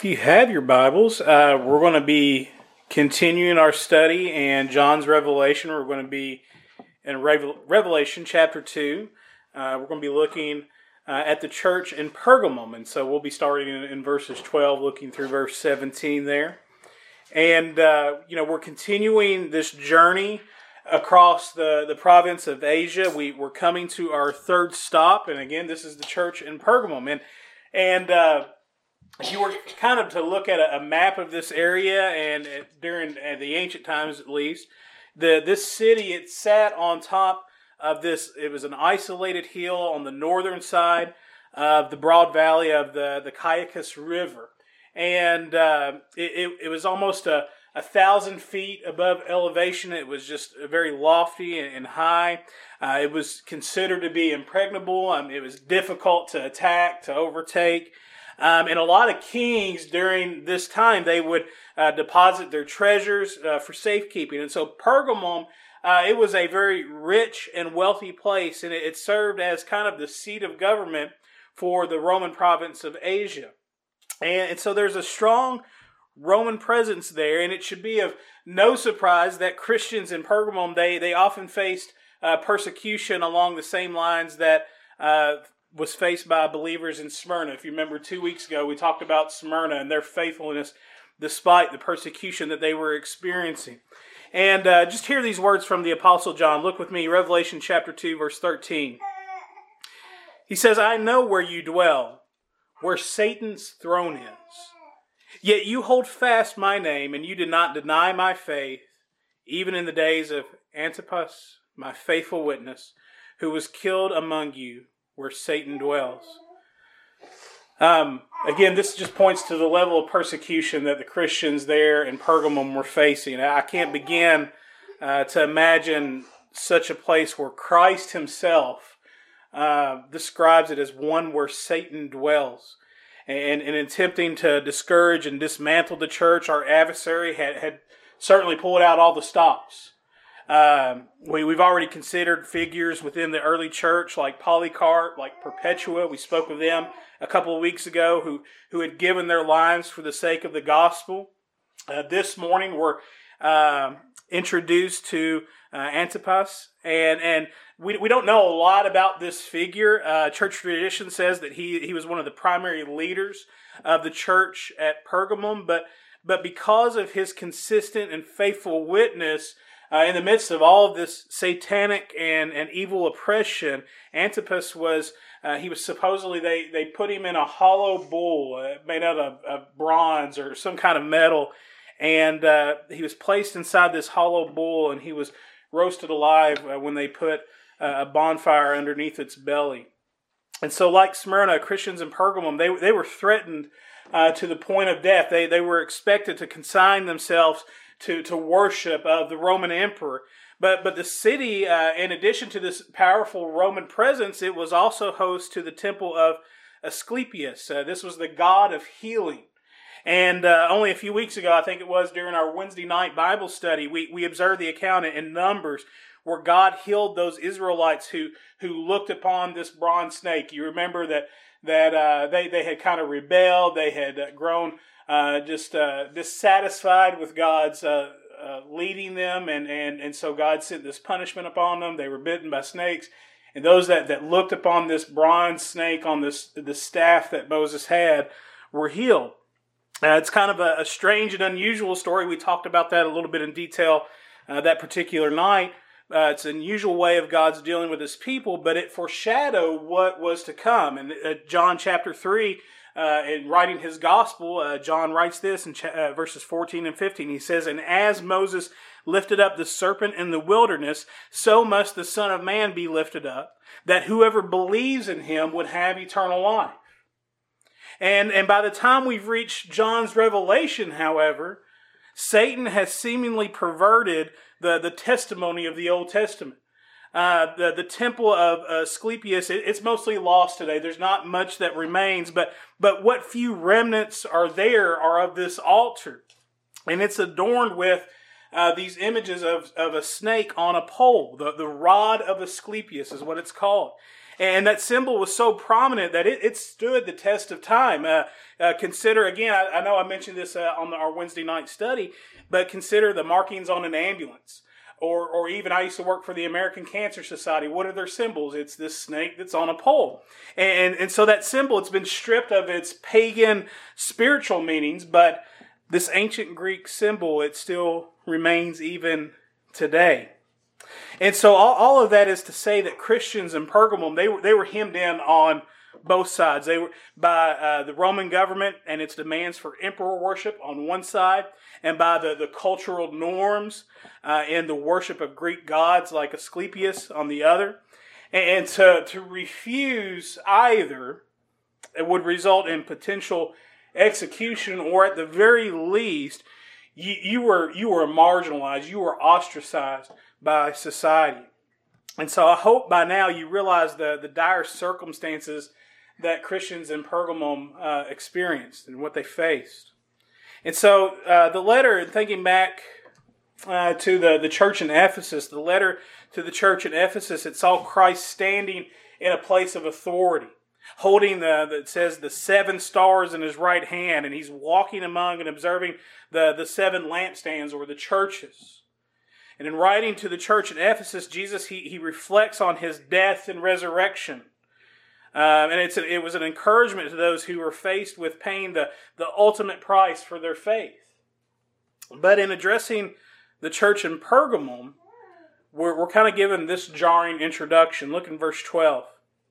If you have your Bibles, we're going to be continuing our study in John's Revelation. We're going to be in Revelation chapter 2. We're going to be looking at the church in Pergamum. And so we'll be starting in verses 12, looking through verse 17 there. And, we're continuing this journey across the province of Asia. We're coming to our third stop. And again, this is the church in Pergamum. And if you were kind of to look at a map of this area, and during the ancient times at least, this city, it sat on top of this. It was an isolated hill on the northern side of the broad valley of the Caicus River. And it was almost a 1,000 feet above elevation. It was just very lofty and high. It was considered to be impregnable. It was difficult to attack, to overtake. And a lot of kings during this time, they would deposit their treasures for safekeeping. And so Pergamum, it was a very rich and wealthy place, and it served as kind of the seat of government for the Roman province of Asia. And so there's a strong Roman presence there, and it should be of no surprise that Christians in Pergamum, they often faced persecution along the same lines that was faced by believers in Smyrna. If you remember 2 weeks ago, we talked about Smyrna and their faithfulness despite the persecution that they were experiencing. And just hear these words from the Apostle John. Look with me, Revelation chapter 2, verse 13. He says, "I know where you dwell, where Satan's throne is. Yet you hold fast my name, and you did not deny my faith, even in the days of Antipas, my faithful witness, who was killed among you, where Satan dwells." Again, this just points to the level of persecution that the Christians there in Pergamum were facing. I can't begin to imagine such a place where Christ himself describes it as one where Satan dwells. And in attempting to discourage and dismantle the church, our adversary had certainly pulled out all the stops. We've already considered figures within the early church like Polycarp, like Perpetua. We spoke of them a couple of weeks ago who had given their lives for the sake of the gospel. This morning we're introduced to Antipas, and we don't know a lot about this figure. Church tradition says that he was one of the primary leaders of the church at Pergamum, but because of his consistent and faithful witness in the midst of all of this satanic and evil oppression, Antipas was supposedly, they put him in a hollow bull made out of bronze or some kind of metal, and he was placed inside this hollow bull, and he was roasted alive when they put a bonfire underneath its belly. And so like Smyrna, Christians in Pergamum, they were threatened to the point of death. They were expected to consign themselves to worship of the Roman emperor. But the city, in addition to this powerful Roman presence, it was also host to the temple of Asclepius. This was the god of healing. And only a few weeks ago, I think it was during our Wednesday night Bible study, we observed the account in Numbers where God healed those Israelites who looked upon this bronze snake. You remember that they had kind of rebelled. They had grown just dissatisfied with God's leading them, and so God sent this punishment upon them. They were bitten by snakes, and those that looked upon this bronze snake on the staff that Moses had were healed. It's kind of a strange and unusual story. We talked about that a little bit in detail that particular night. It's an unusual way of God's dealing with his people, but it foreshadowed what was to come. And John chapter 3, in writing his gospel, John writes this in verses 14 and 15. He says, "And as Moses lifted up the serpent in the wilderness, so must the Son of Man be lifted up, that whoever believes in him would have eternal life." And by the time we've reached John's Revelation, however, Satan has seemingly perverted the testimony of the Old Testament. The temple of Asclepius, it's mostly lost today. There's not much that remains, but what few remnants are there are of this altar. And it's adorned with these images of a snake on a pole. The rod of Asclepius is what it's called. And that symbol was so prominent that it stood the test of time. Consider, again, I know I mentioned this on our Wednesday night study, but consider the markings on an ambulance. Or even I used to work for the American Cancer Society. What are their symbols? It's this snake that's on a pole. And so that symbol, it's been stripped of its pagan spiritual meanings, but this ancient Greek symbol, it still remains even today. And so all of that is to say that Christians in Pergamum, they were hemmed in on both sides. They were by the Roman government and its demands for emperor worship on one side, and by the cultural norms and the worship of Greek gods like Asclepius on the other. And to refuse either, it would result in potential execution, or at the very least, you were marginalized, you were ostracized by society. And so I hope by now you realize the dire circumstances that Christians in Pergamum experienced and what they faced. And so the letter, thinking back to the church in Ephesus, the letter to the church in Ephesus, it saw Christ standing in a place of authority, holding it says the 7 stars in his right hand, and he's walking among and observing the 7 lampstands, or the churches. And in writing to the church in Ephesus, Jesus, he reflects on his death and resurrection. And it was an encouragement to those who were faced with paying the ultimate price for their faith. But in addressing the church in Pergamum, we're kind of given this jarring introduction. Look in verse 12.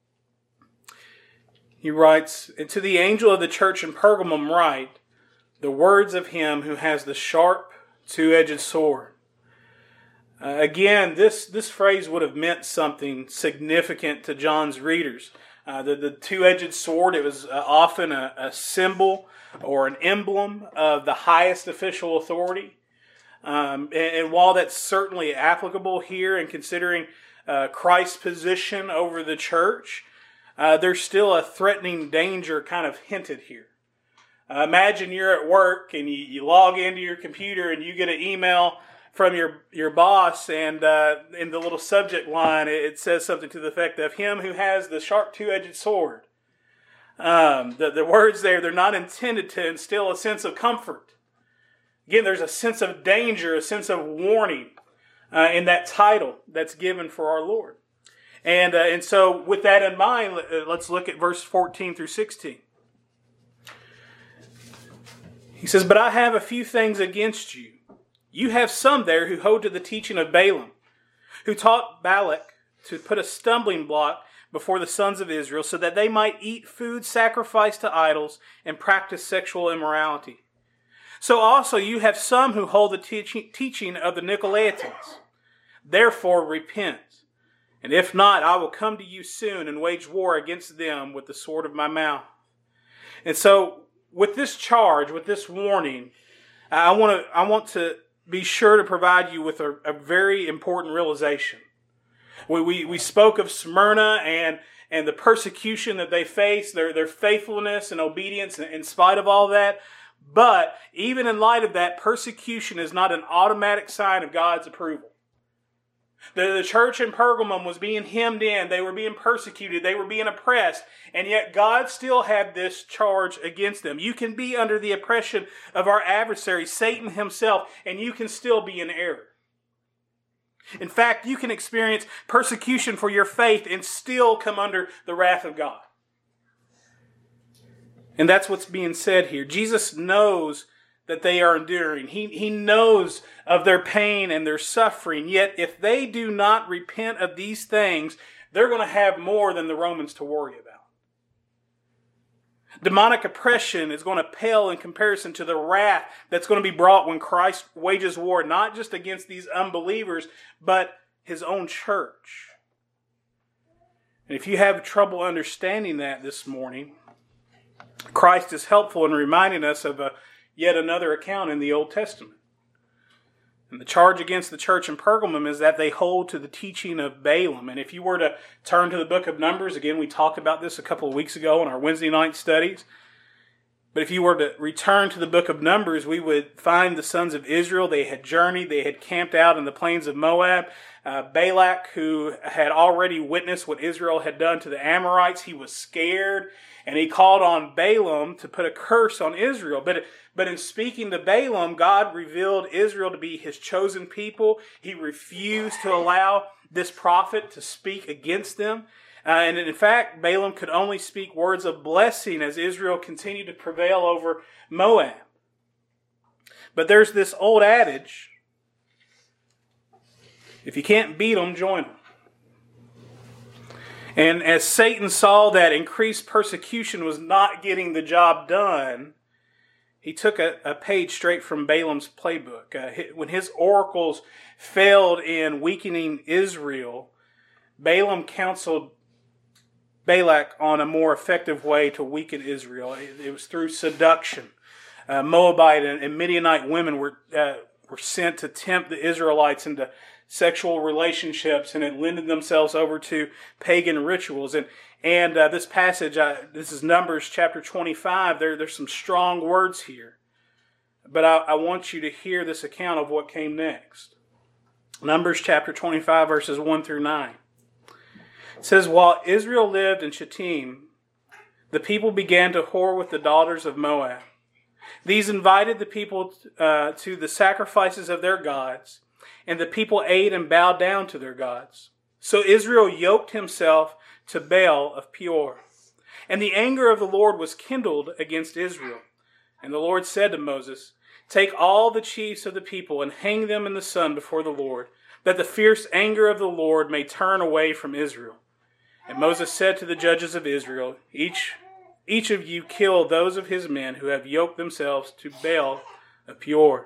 He writes, "And to the angel of the church in Pergamum write the words of him who has the sharp, two-edged sword." Again, this phrase would have meant something significant to John's readers. The two-edged sword, it was often a symbol or an emblem of the highest official authority. And while that's certainly applicable here in considering Christ's position over the church, there's still a threatening danger kind of hinted here. Imagine you're at work and you log into your computer and you get an email from your boss, and in the little subject line, it says something to the effect of him who has the sharp two-edged sword. The words there, they're not intended to instill a sense of comfort. Again, there's a sense of danger, a sense of warning in that title that's given for our Lord. And so with that in mind, let's look at verse 14 through 16. He says, "But I have a few things against you. You have some there who hold to the teaching of Balaam, who taught Balak to put a stumbling block before the sons of Israel so that they might eat food sacrificed to idols and practice sexual immorality. So also you have some who hold the teaching of the Nicolaitans. Therefore repent. And if not, I will come to you soon and wage war against them with the sword of my mouth." And so with this charge, with this warning, I want to be sure to provide you with a very important realization. We spoke of Smyrna and the persecution that they faced, their faithfulness and obedience in spite of all that. But even in light of that, persecution is not an automatic sign of God's approval. The church in Pergamum was being hemmed in. They were being persecuted. They were being oppressed. And yet God still had this charge against them. You can be under the oppression of our adversary, Satan himself, and you can still be in error. In fact, you can experience persecution for your faith and still come under the wrath of God. And that's what's being said here. Jesus knows that they are enduring. He knows of their pain and their suffering. Yet if they do not repent of these things, they're going to have more than the Romans to worry about. Demonic oppression is going to pale in comparison to the wrath that's going to be brought when Christ wages war, not just against these unbelievers, but his own church. And if you have trouble understanding that this morning, Christ is helpful in reminding us of yet another account in the Old Testament. And the charge against the church in Pergamum is that they hold to the teaching of Balaam. And if you were to turn to the book of Numbers, again, we talked about this a couple of weeks ago in our Wednesday night studies. But if you were to return to the book of Numbers, we would find the sons of Israel. They had journeyed. They had camped out in the plains of Moab. Balak, who had already witnessed what Israel had done to the Amorites, he was scared, and he called on Balaam to put a curse on Israel. But in speaking to Balaam, God revealed Israel to be his chosen people. He refused to allow this prophet to speak against them. And in fact, Balaam could only speak words of blessing as Israel continued to prevail over Moab. But there's this old adage, if you can't beat them, join them. And as Satan saw that increased persecution was not getting the job done, he took a page straight from Balaam's playbook. When his oracles failed in weakening Israel, Balaam counseled Balak on a more effective way to weaken Israel. It was through seduction. Moabite and Midianite women were sent to tempt the Israelites into sexual relationships, and it lended themselves over to pagan rituals. And this passage, this is Numbers chapter 25. There's some strong words here, but I want you to hear this account of what came next. Numbers chapter 25, verses 1 through 9. It says, while Israel lived in Shittim, the people began to whore with the daughters of Moab. These invited the people to the sacrifices of their gods, and the people ate and bowed down to their gods. So Israel yoked himself to Baal of Peor. And the anger of the Lord was kindled against Israel. And the Lord said to Moses, take all the chiefs of the people and hang them in the sun before the Lord, that the fierce anger of the Lord may turn away from Israel. And Moses said to the judges of Israel, each of you kill those of his men who have yoked themselves to Baal of Peor.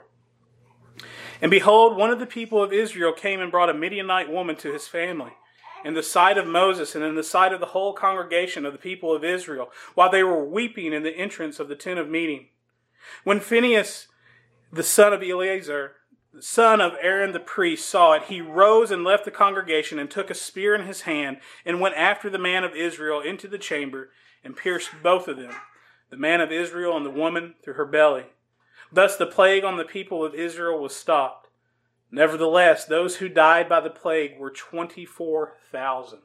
And behold, one of the people of Israel came and brought a Midianite woman to his family, in the sight of Moses and in the sight of the whole congregation of the people of Israel, while they were weeping in the entrance of the tent of meeting. When Phinehas, the son of Eleazar, the son of Aaron the priest, saw it, he rose and left the congregation and took a spear in his hand and went after the man of Israel into the chamber and pierced both of them, the man of Israel and the woman, through her belly. Thus the plague on the people of Israel was stopped. Nevertheless, those who died by the plague were 24,000.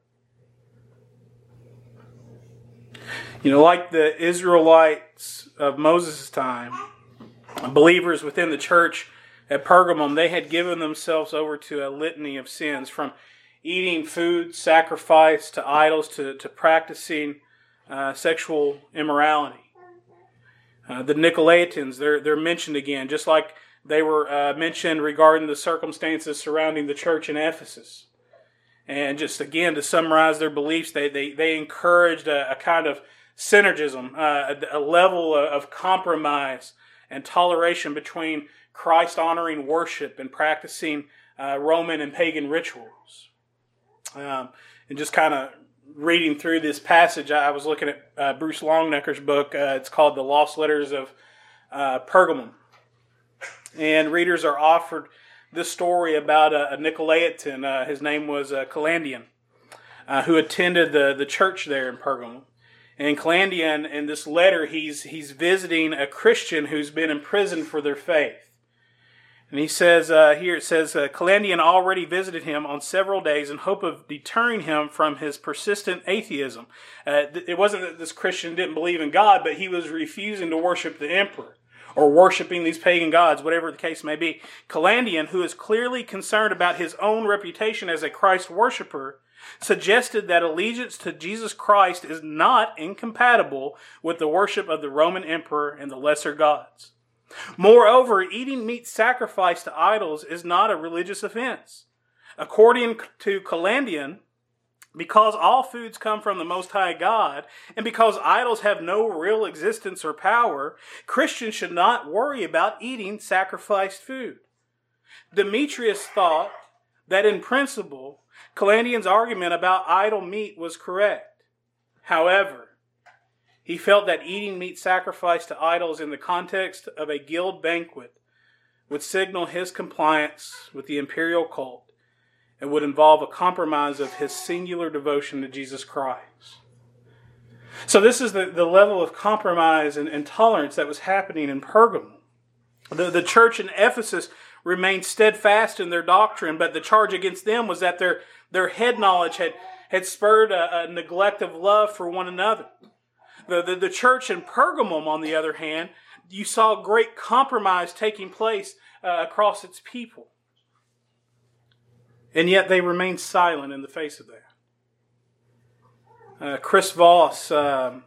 Like the Israelites of Moses' time, believers within the church at Pergamum, they had given themselves over to a litany of sins, from eating food sacrificed to idols to practicing sexual immorality. The Nicolaitans, they're mentioned again, just like they were mentioned regarding the circumstances surrounding the church in Ephesus. And just again, to summarize their beliefs, they encouraged a kind of synergism, a level of compromise and toleration between Christ-honoring worship and practicing Roman and pagan rituals. And just kind of reading through this passage, I was looking at Bruce Longnecker's book. It's called The Lost Letters of Pergamum. And readers are offered this story about a Nicolaitan. His name was Calandian, who attended the church there in Pergamum. And Calandian, in this letter, he's visiting a Christian who's been imprisoned for their faith. And he says, Calandian already visited him on several days in hope of deterring him from his persistent atheism. It wasn't that this Christian didn't believe in God, but he was refusing to worship the emperor or worshiping these pagan gods, whatever the case may be. Calandian, who is clearly concerned about his own reputation as a Christ worshiper, suggested that allegiance to Jesus Christ is not incompatible with the worship of the Roman emperor and the lesser gods. Moreover, eating meat sacrificed to idols is not a religious offense. According to Calandian, because all foods come from the Most High God, and because idols have no real existence or power, Christians should not worry about eating sacrificed food. Demetrius thought that in principle, Calandian's argument about idol meat was correct. However, he felt that eating meat sacrificed to idols in the context of a guild banquet would signal his compliance with the imperial cult and would involve a compromise of his singular devotion to Jesus Christ. So this is the level of compromise and tolerance that was happening in Pergamum. The church in Ephesus remained steadfast in their doctrine, but the charge against them was that their head knowledge had spurred a neglect of love for one another. The church in Pergamum, on the other hand, you saw great compromise taking place across its people. And yet they remained silent in the face of that. Chris Voss, I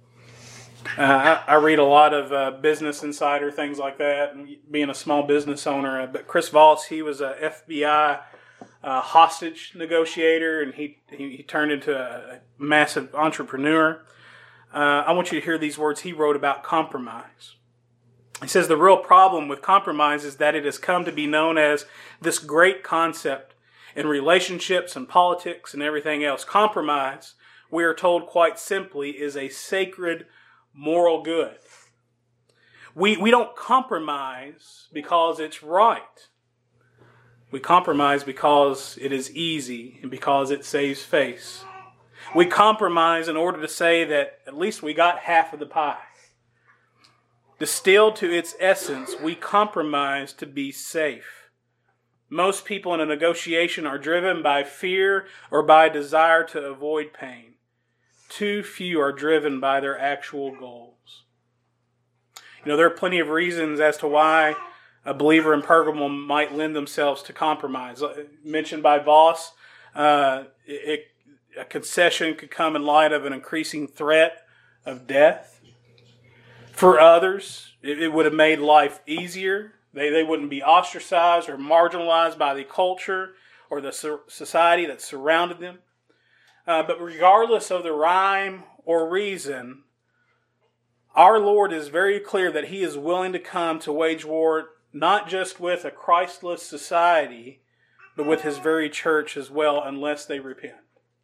read a lot of Business Insider, things like that, and being a small business owner. But Chris Voss, he was a FBI hostage negotiator, and he turned into a massive entrepreneur. I want you to hear these words he wrote about compromise. He says, the real problem with compromise is that it has come to be known as this great concept in relationships and politics and everything else. Compromise, we are told quite simply, is a sacred moral good. We don't compromise because it's right. We compromise because it is easy and because it saves face. We compromise in order to say that at least we got half of the pie. Distilled to its essence, we compromise to be safe. Most people in a negotiation are driven by fear or by desire to avoid pain. Too few are driven by their actual goals. There are plenty of reasons as to why a believer in Pergamum might lend themselves to compromise. Mentioned by Voss, a concession could come in light of an increasing threat of death. For others, it would have made life easier. They wouldn't be ostracized or marginalized by the culture or the society that surrounded them. But regardless of the rhyme or reason, our Lord is very clear that He is willing to come to wage war not just with a Christless society, but with His very church as well, unless they repent.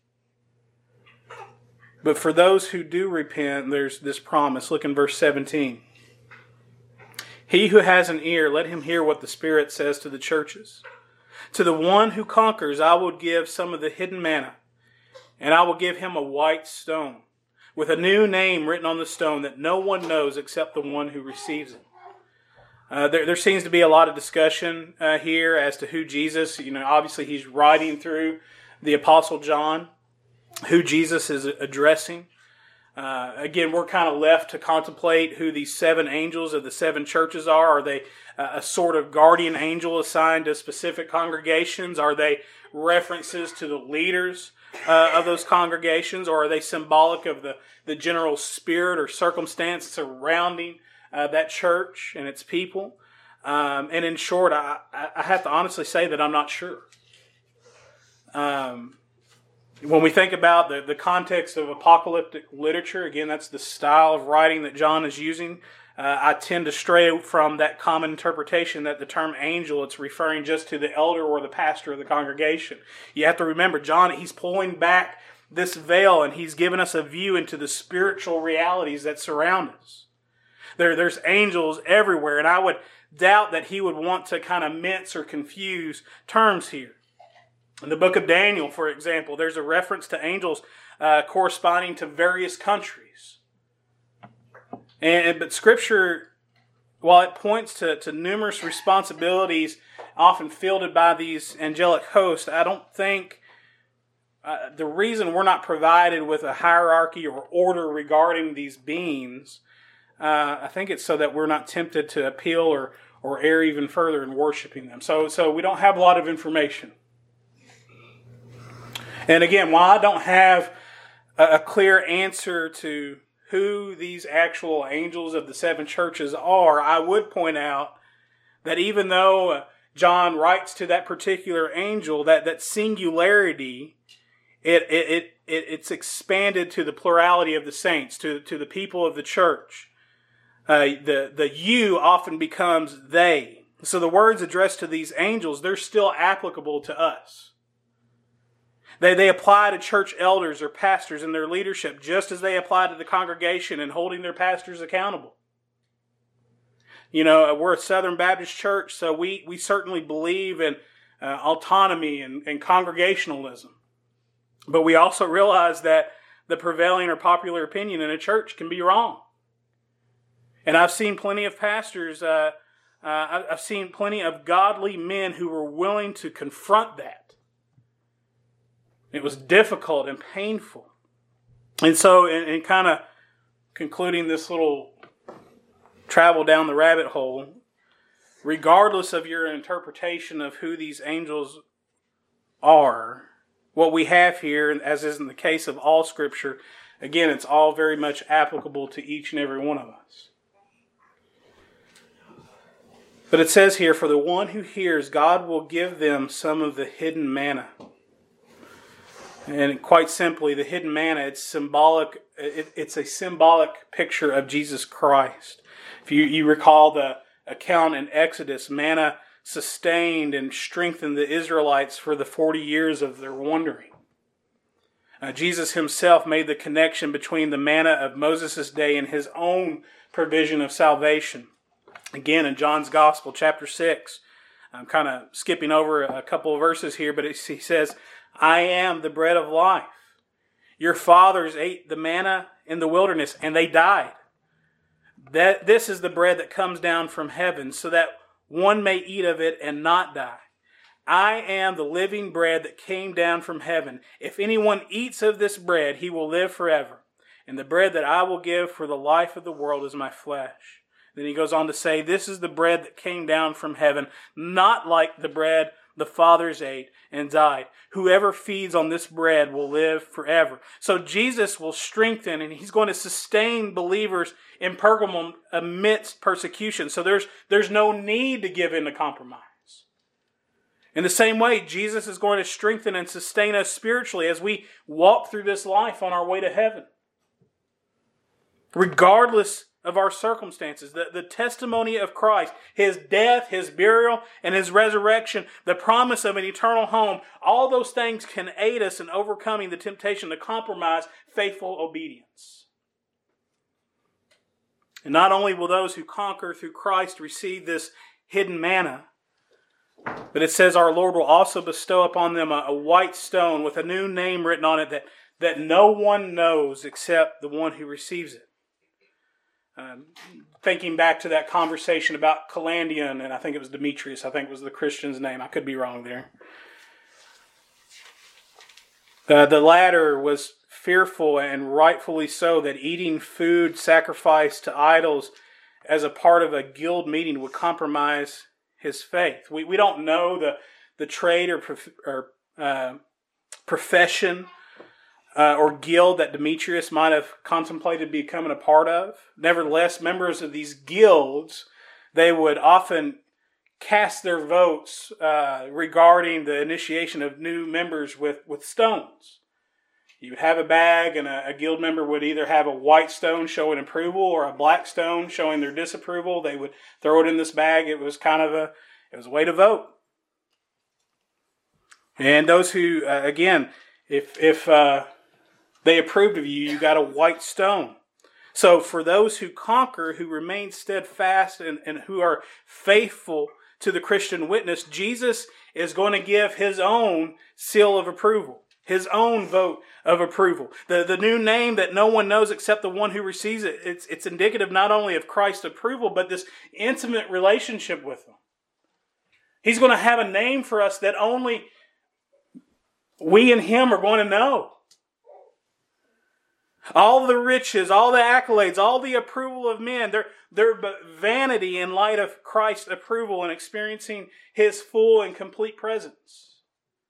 But for those who do repent, there's this promise. Look in verse 17. He who has an ear, let him hear what the Spirit says to the churches. To the one who conquers, I will give some of the hidden manna, and I will give him a white stone, with a new name written on the stone that no one knows except the one who receives it. There seems to be a lot of discussion here as to who Jesus, obviously he's writing through the Apostle John, who Jesus is addressing. Again, we're kind of left to contemplate who these seven angels of the seven churches are. Are they a sort of guardian angel assigned to specific congregations? Are they references to the leaders of those congregations? Or are they symbolic of the general spirit or circumstance surrounding that church and its people? And in short, I have to honestly say that I'm not sure. When we think about the context of apocalyptic literature, again, that's the style of writing that John is using. I tend to stray from that common interpretation that the term angel, it's referring just to the elder or the pastor of the congregation. You have to remember, John, he's pulling back this veil and he's given us a view into the spiritual realities that surround us. There's angels everywhere, and I would doubt that he would want to kind of mince or confuse terms here. In the book of Daniel, for example, there's a reference to angels corresponding to various countries. But Scripture, while it points to numerous responsibilities often fielded by these angelic hosts, I don't think the reason we're not provided with a hierarchy or order regarding these beings, I think it's so that we're not tempted to appeal or err even further in worshiping them. So we don't have a lot of information. And again, while I don't have a clear answer to who these actual angels of the seven churches are, I would point out that even though John writes to that particular angel, that singularity, it's expanded to the plurality of the saints, to the people of the church. The you often becomes they. So the words addressed to these angels, they're still applicable to us. They apply to church elders or pastors in their leadership just as they apply to the congregation in holding their pastors accountable. We're a Southern Baptist church, so we certainly believe in autonomy and congregationalism. But we also realize that the prevailing or popular opinion in a church can be wrong. And I've seen plenty of pastors, I've seen plenty of godly men who were willing to confront that. It was difficult and painful. And so, in kind of concluding this little travel down the rabbit hole, regardless of your interpretation of who these angels are, what we have here, as is in the case of all Scripture, again, it's all very much applicable to each and every one of us. But it says here, for the one who hears, God will give them some of the hidden manna. And quite simply, the hidden manna, it's symbolic. It's a symbolic picture of Jesus Christ. If you recall the account in Exodus, manna sustained and strengthened the Israelites for the 40 years of their wandering. Jesus himself made the connection between the manna of Moses' day and his own provision of salvation. Again, in John's Gospel, chapter 6, I'm kind of skipping over a couple of verses here, but he says, I am the bread of life. Your fathers ate the manna in the wilderness, and they died. This is the bread that comes down from heaven, so that one may eat of it and not die. I am the living bread that came down from heaven. If anyone eats of this bread, he will live forever. And the bread that I will give for the life of the world is my flesh. Then he goes on to say, this is the bread that came down from heaven, not like the bread the fathers ate and died. Whoever feeds on this bread will live forever. So Jesus will strengthen and he's going to sustain believers in Pergamum amidst persecution. So there's no need to give in to compromise. In the same way, Jesus is going to strengthen and sustain us spiritually as we walk through this life on our way to heaven. Regardless of our circumstances, the testimony of Christ, his death, his burial, and his resurrection, the promise of an eternal home, all those things can aid us in overcoming the temptation to compromise faithful obedience. And not only will those who conquer through Christ receive this hidden manna, but it says our Lord will also bestow upon them a white stone with a new name written on it that no one knows except the one who receives it. Thinking back to that conversation about Calandian, and I think it was Demetrius, I think was the Christian's name. I could be wrong there. The latter was fearful, and rightfully so, that eating food sacrificed to idols as a part of a guild meeting would compromise his faith. We don't know the trade or profession or guild that Demetrius might have contemplated becoming a part of. Nevertheless, members of these guilds, they would often cast their votes regarding the initiation of new members with stones. You would have a bag, and a guild member would either have a white stone showing approval or a black stone showing their disapproval. They would throw it in this bag. It was kind of a way to vote. And those who, again, if they approved of you, you got a white stone. So for those who conquer, who remain steadfast and who are faithful to the Christian witness, Jesus is going to give his own seal of approval, his own vote of approval. The new name that no one knows except the one who receives it, it's indicative not only of Christ's approval, but this intimate relationship with him. He's going to have a name for us that only we and him are going to know. All the riches, all the accolades, all the approval of men, they're but vanity in light of Christ's approval and experiencing his full and complete presence.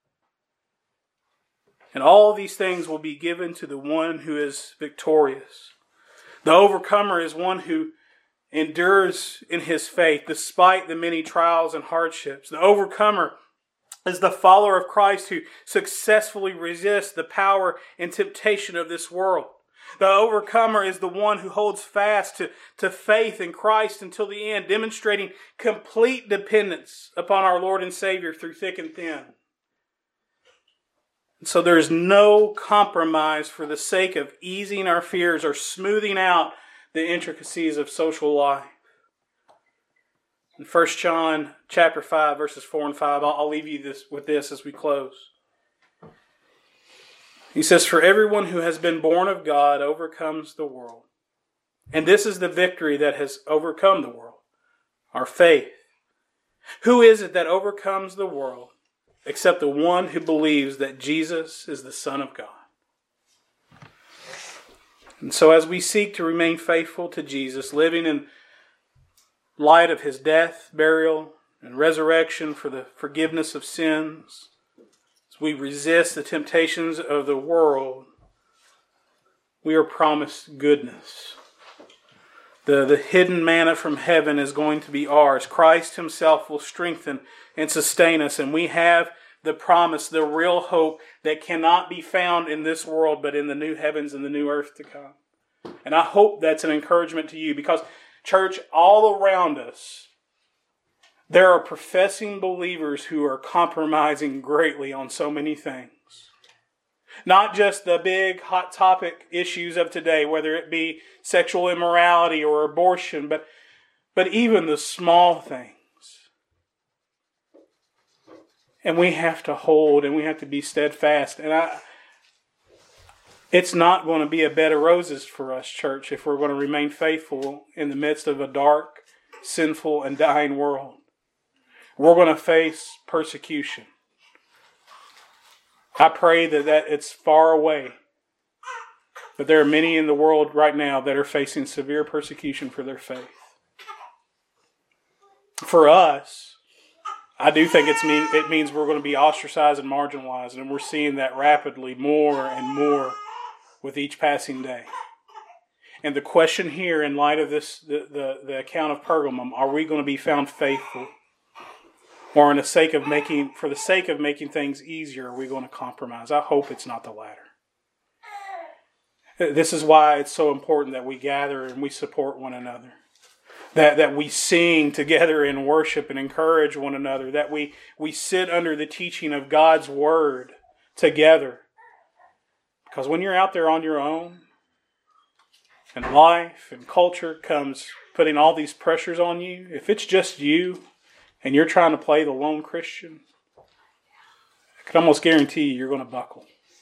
And all these things will be given to the one who is victorious. The overcomer is one who endures in his faith despite the many trials and hardships. The overcomer is the follower of Christ who successfully resists the power and temptation of this world. The overcomer is the one who holds fast to faith in Christ until the end, demonstrating complete dependence upon our Lord and Savior through thick and thin. And so there is no compromise for the sake of easing our fears or smoothing out the intricacies of social life. In 1 John chapter 5, verses 4 and 5, I'll leave you with this as we close. He says, "For everyone who has been born of God overcomes the world. And this is the victory that has overcome the world, our faith. Who is it that overcomes the world except the one who believes that Jesus is the Son of God?" And so as we seek to remain faithful to Jesus, living in light of his death, burial, and resurrection for the forgiveness of sins, as we resist the temptations of the world, we are promised goodness. The hidden manna from heaven is going to be ours. Christ himself will strengthen and sustain us, and we have the promise, the real hope that cannot be found in this world, but in the new heavens and the new earth to come. And I hope that's an encouragement to you, because, church, all around us, there are professing believers who are compromising greatly on so many things. Not just the big hot topic issues of today, whether it be sexual immorality or abortion, but even the small things. And we have to hold and we have to be steadfast. And it's not going to be a bed of roses for us, church, if we're going to remain faithful in the midst of a dark, sinful, and dying world. We're going to face persecution. I pray that it's far away. But there are many in the world right now that are facing severe persecution for their faith. For us, I do think it means we're going to be ostracized and marginalized, and we're seeing that rapidly more and more with each passing day. And the question here, in light of this, the account of Pergamum, are we going to be found faithful? Or for the sake of making things easier, are we going to compromise? I hope it's not the latter. This is why it's so important that we gather and we support one another. That we sing together in worship and encourage one another. That we sit under the teaching of God's Word together. Because when you're out there on your own, and life and culture comes putting all these pressures on you, if it's just you, and you're trying to play the lone Christian, I can almost guarantee you're going to buckle.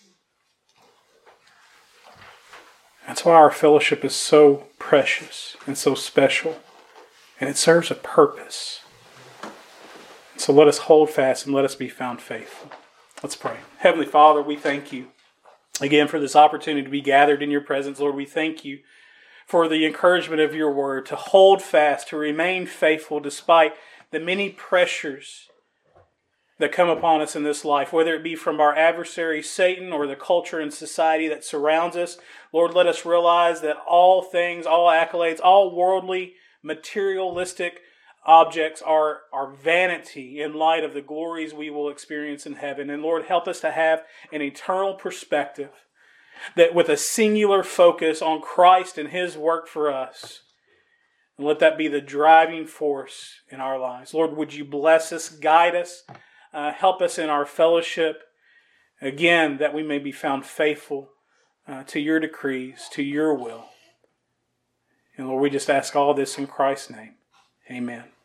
That's why our fellowship is so precious and so special. And it serves a purpose. So let us hold fast and let us be found faithful. Let's pray. Heavenly Father, we thank you again for this opportunity to be gathered in your presence. Lord, we thank you for the encouragement of your word, to hold fast, to remain faithful despite the many pressures that come upon us in this life, whether it be from our adversary Satan or the culture and society that surrounds us. Lord, let us realize that all things, all accolades, all worldly, materialistic objects are vanity in light of the glories we will experience in heaven. And Lord, help us to have an eternal perspective, that with a singular focus on Christ and his work for us. And let that be the driving force in our lives. Lord, would you bless us, guide us, help us in our fellowship. Again, that we may be found faithful to your decrees, to your will. And Lord, we just ask all this in Christ's name. Amen.